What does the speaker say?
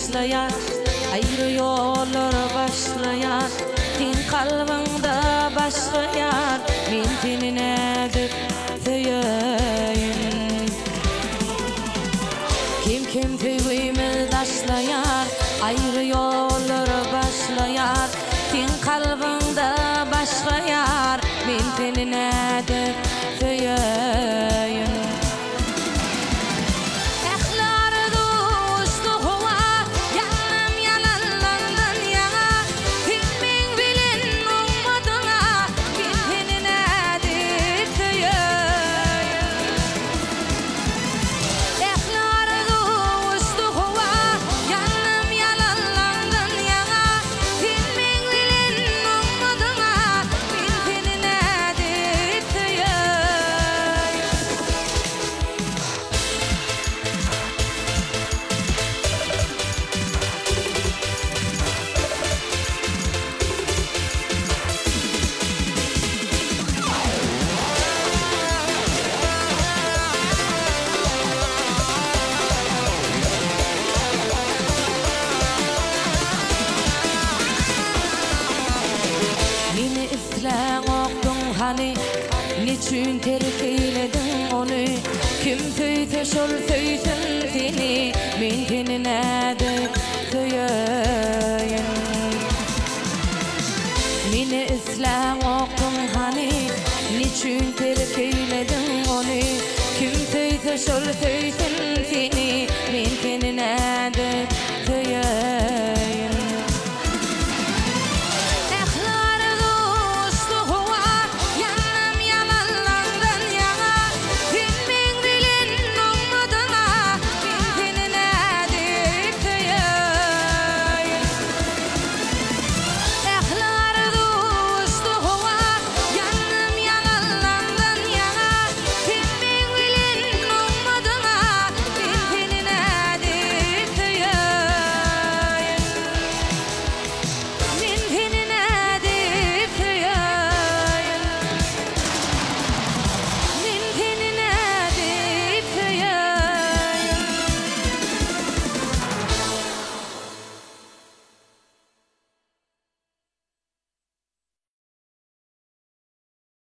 başlayar, ayrı yollar başlayar. Din kalbinde başlayar, min tenine dök tüyeyim. Kim tüyümü taşlayar, ayrı yollar başlayar. Din kalbinde başlayar, min tenine dök tüyeyim. Hani niçin terk eyledin onu? Kim tüyse şol tüysün seni, min tenine dök tüyeyim. Mini İslam oktun hani niçin terk eyledin onu? Kim tüyse şol tüysün seni,